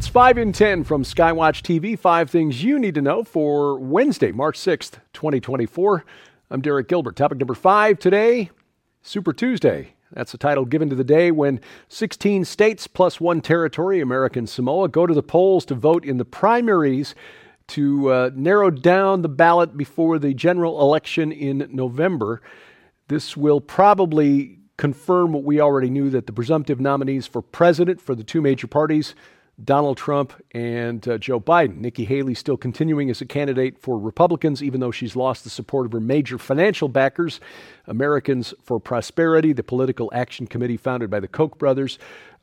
It's 5 in 10 from Skywatch TV. 5 things you need to know for Wednesday, March 6th, 2024. I'm Derek Gilbert. Topic number 5 today, Super Tuesday. That's the title given to the day when 16 states plus 1 territory, American Samoa, go to the polls to vote in the primaries to narrow down the ballot before the general election in November. This will probably confirm what we already knew, that the presumptive nominees for president for the two major parties, Donald Trump and Joe Biden. Nikki Haley still continuing as a candidate for Republicans, even though she's lost the support of her major financial backers, Americans for Prosperity, the political action committee founded by the Koch brothers.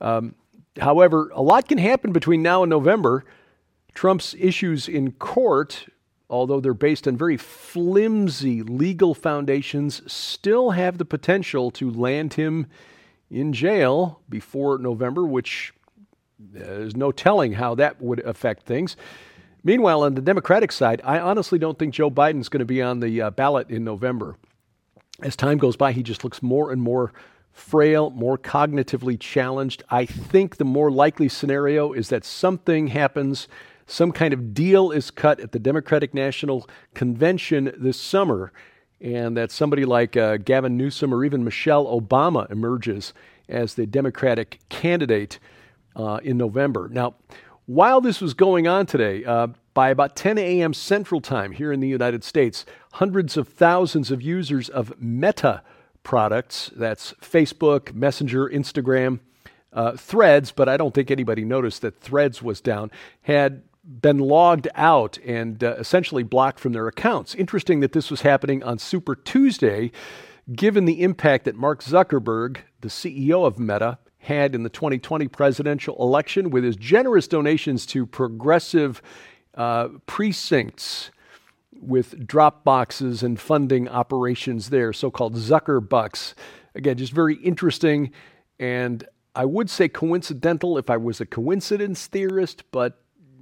However, a lot can happen between now and November. Trump's issues in court, although they're based on very flimsy legal foundations, still have the potential to land him in jail before November, which there's no telling how that would affect things. Meanwhile, on the Democratic side, I honestly don't think Joe Biden's going to be on the ballot in November. As time goes by, he just looks more and more frail, more cognitively challenged. I think the more likely scenario is that something happens, some kind of deal is cut at the Democratic National Convention this summer, and that somebody like Gavin Newsom or even Michelle Obama emerges as the Democratic candidate in November. Now, while this was going on today, by about 10 a.m. Central Time here in the United States, hundreds of thousands of users of Meta products, that's Facebook, Messenger, Instagram, Threads, but I don't think anybody noticed that Threads was down, had been logged out and essentially blocked from their accounts. Interesting that this was happening on Super Tuesday, given the impact that Mark Zuckerberg, the CEO of Meta, had in the 2020 presidential election with his generous donations to progressive precincts with drop boxes and funding operations there, so-called Zuckerbucks. Again, just very interesting, and I would say coincidental if I was a coincidence theorist, but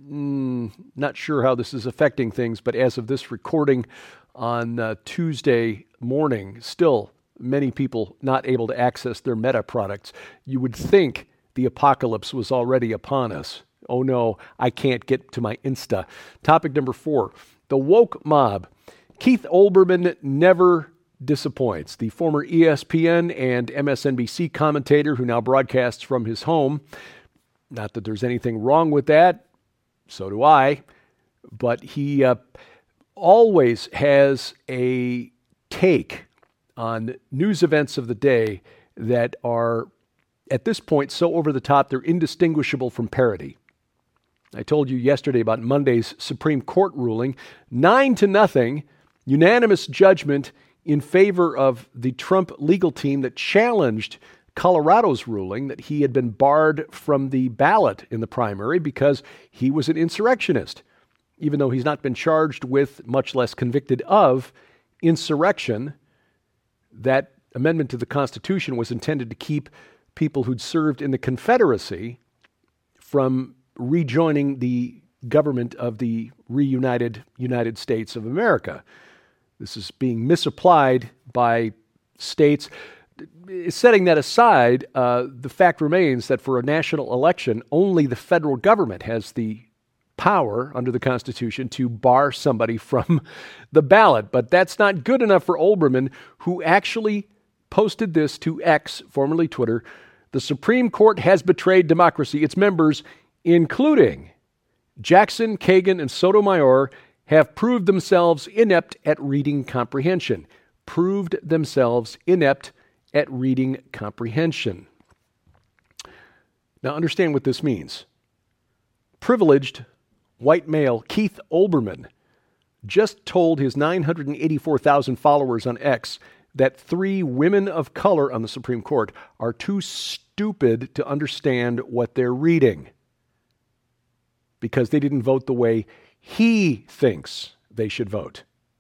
not sure how this is affecting things. But as of this recording on Tuesday morning, still many people not able to access their Meta products. You would think the apocalypse was already upon us. Oh no, I can't get to my Insta. Topic number 4, the woke mob. Keith Olbermann never disappoints. The former ESPN and MSNBC commentator who now broadcasts from his home. Not that there's anything wrong with that. So do I. But he always has a take on news events of the day that are, at this point, so over the top, they're indistinguishable from parody. I told you yesterday about Monday's Supreme Court ruling, 9-0, unanimous judgment in favor of the Trump legal team that challenged Colorado's ruling that he had been barred from the ballot in the primary because he was an insurrectionist, even though he's not been charged with, much less convicted of, insurrection. That amendment to the Constitution was intended to keep people who'd served in the Confederacy from rejoining the government of the reunited United States of America. This is being misapplied by states. Setting that aside, the fact remains that for a national election, only the federal government has the power under the Constitution to bar somebody from the ballot. But that's not good enough for Olbermann, who actually posted this to X, formerly Twitter. The Supreme Court has betrayed democracy. Its members, including Jackson, Kagan, and Sotomayor, have proved themselves inept at reading comprehension. Proved themselves inept at reading comprehension. Now understand what this means. Privileged white male Keith Olbermann just told his 984,000 followers on X that 3 women of color on the Supreme Court are too stupid to understand what they're reading because they didn't vote the way he thinks they should vote.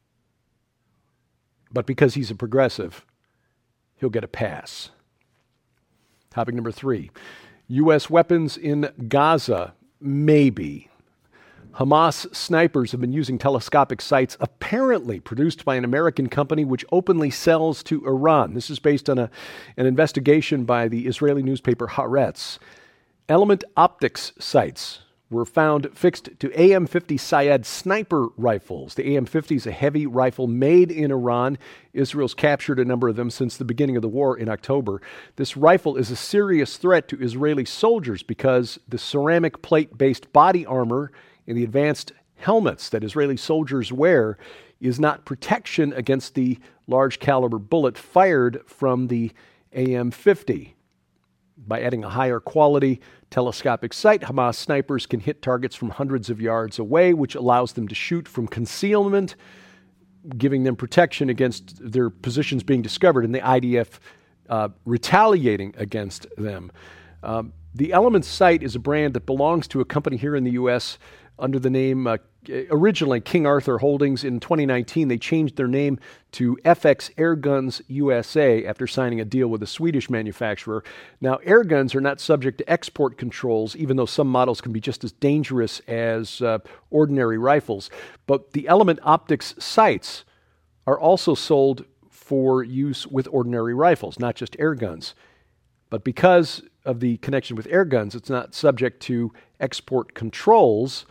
But because he's a progressive, he'll get a pass. Topic number 3, U.S. weapons in Gaza, maybe. Hamas snipers have been using telescopic sights apparently produced by an American company which openly sells to Iran. This is based on an investigation by the Israeli newspaper Haaretz. Element Optics sights were found fixed to AM-50 Syed sniper rifles. The AM-50 is a heavy rifle made in Iran. Israel's captured a number of them since the beginning of the war in October. This rifle is a serious threat to Israeli soldiers because the ceramic plate-based body armor and the advanced helmets that Israeli soldiers wear is not protection against the large caliber bullet fired from the AM-50. By adding a higher quality telescopic sight, Hamas snipers can hit targets from hundreds of yards away, which allows them to shoot from concealment, giving them protection against their positions being discovered and the IDF retaliating against them. The Element sight is a brand that belongs to a company here in the U.S. under the name originally King Arthur Holdings. In 2019, they changed their name to FX Airguns USA after signing a deal with a Swedish manufacturer. Now, airguns are not subject to export controls, even though some models can be just as dangerous as ordinary rifles. But the Element Optics sights are also sold for use with ordinary rifles, not just airguns. But because of the connection with airguns, it's not subject to export controls.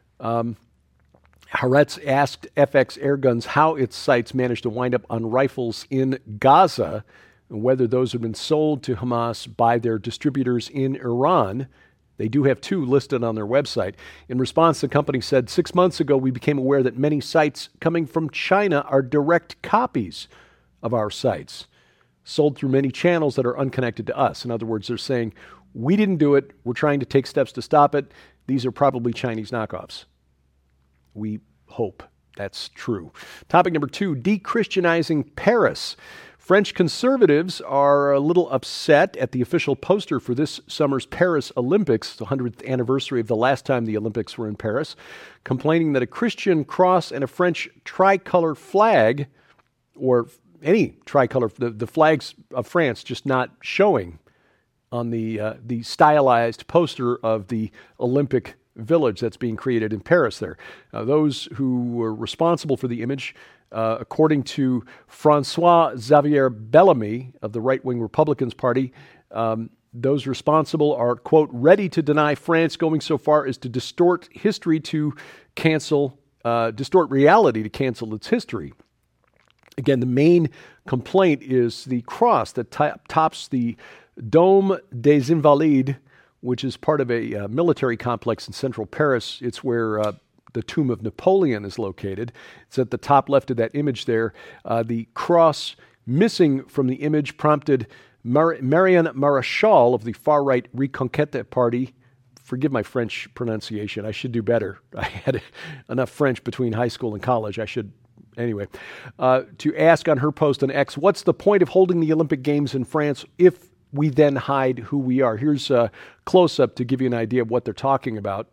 Haaretz asked FX Airguns how its sights managed to wind up on rifles in Gaza and whether those have been sold to Hamas by their distributors in Iran. They do have 2 listed on their website. In response, the company said, 6 months ago, we became aware that many sights coming from China are direct copies of our sights, sold through many channels that are unconnected to us. In other words, they're saying, we didn't do it. We're trying to take steps to stop it. These are probably Chinese knockoffs. We hope that's true. Topic number 2, de-Christianizing Paris. French conservatives are a little upset at the official poster for this summer's Paris Olympics, the 100th anniversary of the last time the Olympics were in Paris, complaining that a Christian cross and a French tricolor flag, or any tricolor, the flags of France just not showing on the stylized poster of the Olympic village that's being created in Paris there. Those who were responsible for the image, according to Francois-Xavier Bellamy of the right-wing Republicans Party, those responsible are, quote, ready to deny France going so far as to distort history to cancel, distort reality to cancel its history. Again, the main complaint is the cross that tops the Dôme des Invalides, which is part of a military complex in central Paris. It's where the tomb of Napoleon is located. It's at the top left of that image there. The cross missing from the image prompted Marianne Maréchal of the far-right Reconquête Party, forgive my French pronunciation, I should do better. I had enough French between high school and college. Anyway, to ask on her post on X, what's the point of holding the Olympic Games in France if we then hide who we are? Here's a close-up to give you an idea of what they're talking about.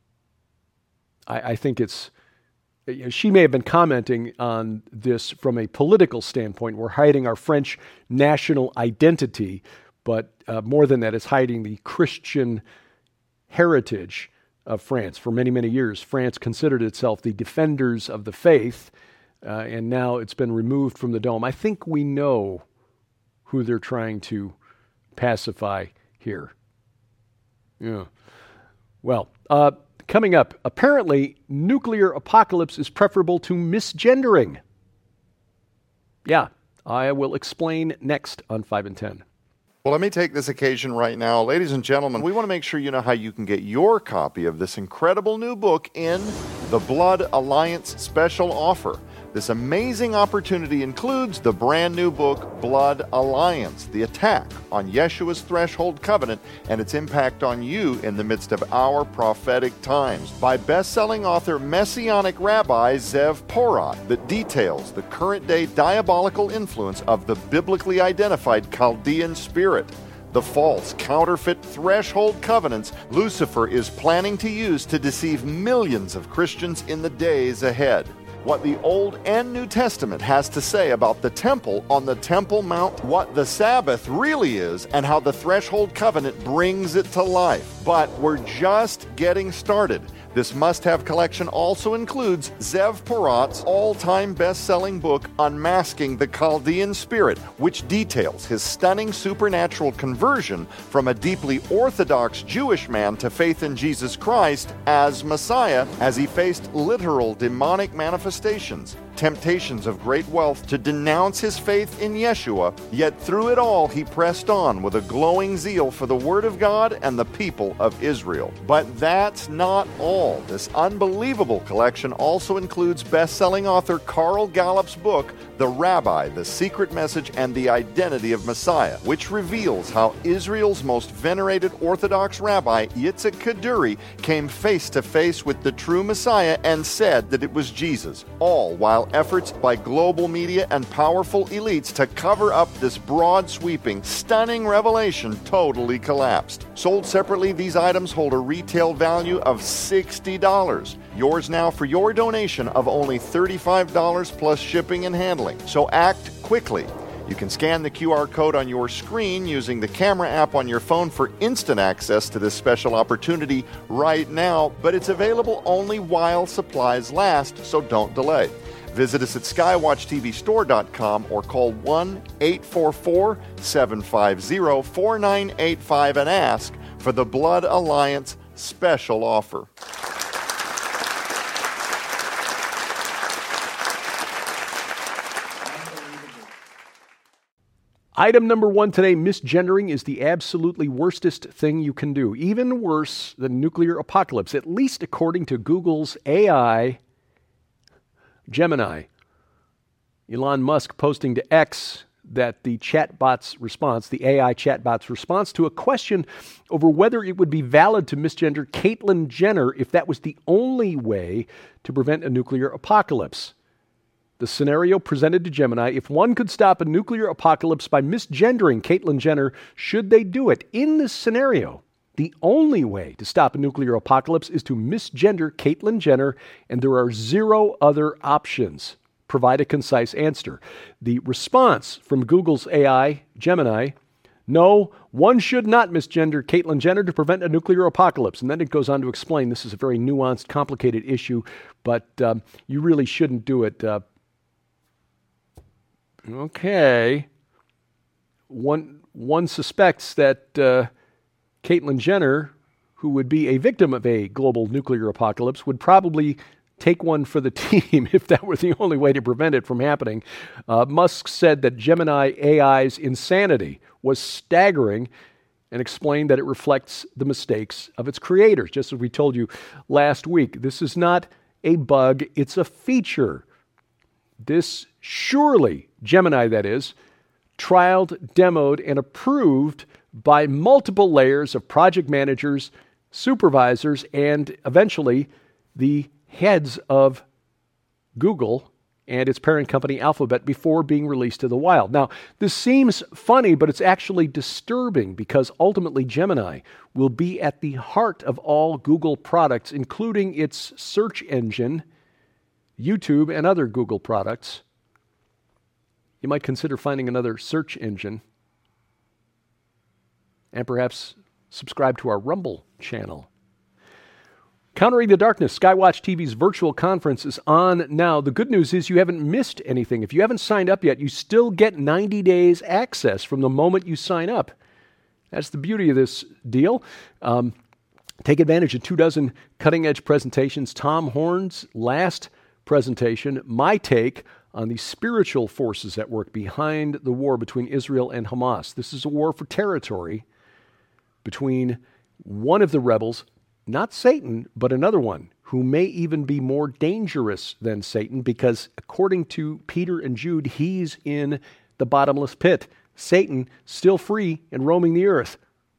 I think it's, she may have been commenting on this from a political standpoint. We're hiding our French national identity, but more than that, it's hiding the Christian heritage of France. For many, many years, France considered itself the defenders of the faith, and now it's been removed from the dome. I think we know who they're trying to pacify here. Yeah. Well, coming up, apparently nuclear apocalypse is preferable to misgendering. Yeah, I will explain next on 5 and 10. Well, let me take this occasion right now. Ladies and gentlemen, we want to make sure you know how you can get your copy of this incredible new book in the Blood Alliance special offer. This amazing opportunity includes the brand new book, Blood Alliance, the attack on Yeshua's threshold covenant and its impact on you in the midst of our prophetic times, by best-selling author Messianic Rabbi Zev Porat, that details the current-day diabolical influence of the biblically identified Chaldean spirit, the false, counterfeit threshold covenants Lucifer is planning to use to deceive millions of Christians in the days ahead. What the Old and New Testament has to say about the temple on the Temple Mount, what the Sabbath really is, and how the threshold covenant brings it to life. But we're just getting started. This must-have collection also includes Zev Porat's all-time best-selling book, Unmasking the Chaldean Spirit, which details his stunning supernatural conversion from a deeply Orthodox Jewish man to faith in Jesus Christ as Messiah, as he faced literal demonic manifestations, temptations of great wealth to denounce his faith in Yeshua, yet through it all he pressed on with a glowing zeal for the Word of God and the people of Israel. But that's not all. This unbelievable collection also includes best-selling author Carl Gallup's book, The Rabbi, The Secret Message and the Identity of Messiah, which reveals how Israel's most venerated Orthodox rabbi, Yitzhak Kaduri, came face-to-face with the true Messiah and said that it was Jesus, all while efforts by global media and powerful elites to cover up this broad-sweeping, stunning revelation totally collapsed. Sold separately, these items hold a retail value of $60. Yours now for your donation of only $35 plus shipping and handling. So act quickly. You can scan the QR code on your screen using the camera app on your phone for instant access to this special opportunity right now, but it's available only while supplies last, so don't delay. Visit us at skywatchtvstore.com or call 1-844-750-4985 and ask for the Blood Alliance special offer. Item number 1 today, misgendering is the absolutely worstest thing you can do. Even worse than nuclear apocalypse, at least according to Google's AI Gemini. Elon Musk posting to X that the chatbot's response, the AI chatbot's response to a question over whether it would be valid to misgender Caitlyn Jenner if that was the only way to prevent a nuclear apocalypse. The scenario presented to Gemini: if one could stop a nuclear apocalypse by misgendering Caitlyn Jenner, should they do it? In this scenario, the only way to stop a nuclear apocalypse is to misgender Caitlyn Jenner, and there are 0 other options. Provide a concise answer. The response from Google's AI, Gemini: no, one should not misgender Caitlyn Jenner to prevent a nuclear apocalypse. And then it goes on to explain this is a very nuanced, complicated issue, but you really shouldn't do it. Okay. One suspects that Caitlyn Jenner, who would be a victim of a global nuclear apocalypse, would probably take one for the team if that were the only way to prevent it from happening. Musk said that Gemini AI's insanity was staggering and explained that it reflects the mistakes of its creators. Just as we told you last week, this is not a bug, it's a feature. This surely, Gemini that is, trialed, demoed, and approved by multiple layers of project managers, supervisors, and eventually the heads of Google and its parent company Alphabet before being released to the wild. Now, this seems funny, but it's actually disturbing because ultimately Gemini will be at the heart of all Google products, including its search engine, YouTube, and other Google products. You might consider finding another search engine and perhaps subscribe to our Rumble channel. Countering the Darkness, Skywatch TV's virtual conference is on now. The good news is you haven't missed anything. If you haven't signed up yet, you still get 90 days access from the moment you sign up. That's the beauty of this deal. Take advantage of 24 cutting-edge presentations. Tom Horn's last presentation, my take on the spiritual forces at work behind the war between Israel and Hamas. This is a war for territory between one of the rebels, not Satan, but another one, who may even be more dangerous than Satan because, according to Peter and Jude, he's in the bottomless pit. Satan still free and roaming the earth.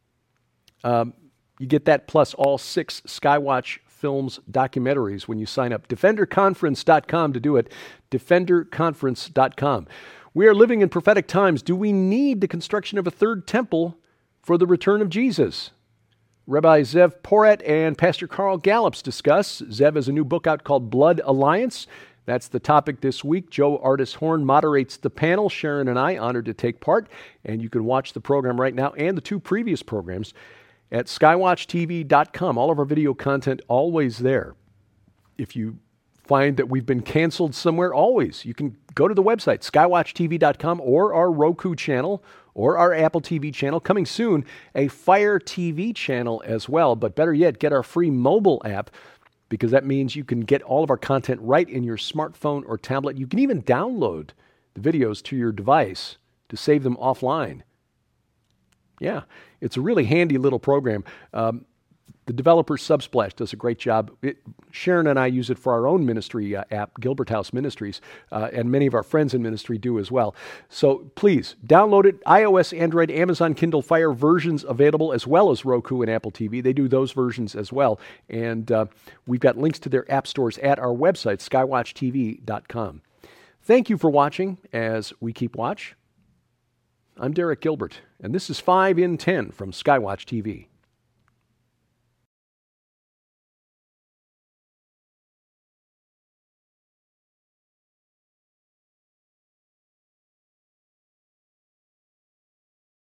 You get that plus all 6 Skywatch Films documentaries when you sign up. DefenderConference.com to do it. DefenderConference.com. We are living in prophetic times. Do we need the construction of a third temple for the return of Jesus? Rabbi Zev Porat and Pastor Carl Gallups discuss. Zev has a new book out called Blood Alliance. That's the topic this week. Joe Artis Horn moderates the panel. Sharon and I honored to take part. And you can watch the program right now and the 2 previous programs at skywatchtv.com. All of our video content always there. If you find that we've been canceled somewhere, always, you can go to the website, skywatchtv.com, or our Roku channel, or our Apple TV channel. Coming soon, a Fire TV channel as well. But better yet, get our free mobile app, because that means you can get all of our content right in your smartphone or tablet. You can even download the videos to your device to save them offline. Yeah, it's a really handy little program. The developer Subsplash does a great job. Sharon and I use it for our own ministry app, Gilbert House Ministries, and many of our friends in ministry do as well. So please, download it. iOS, Android, Amazon Kindle Fire versions available, as well as Roku and Apple TV. They do those versions as well. And we've got links to their app stores at our website, skywatchtv.com. Thank you for watching as we keep watch. I'm Derek Gilbert, and this is 5 in 10 from Skywatch TV.